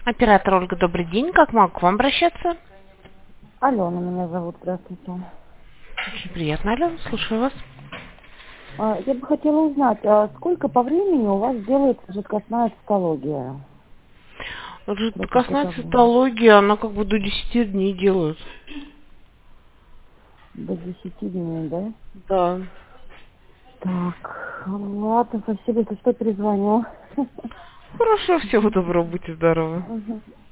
Оператор Ольга, добрый день. Как могу к вам обращаться? Алена меня зовут, здравствуйте. Очень приятно, Алена. Слушаю вас. Я бы хотела узнать, сколько по времени у вас делается жидкостная цитология? Срок Жидкостная изготовления? цитология, она как бы до 10 дней делают. До 10 дней, да? Да. Так, ладно, спасибо, если что, перезвоню. Хорошо, всего доброго, будьте здоровы. Мгм.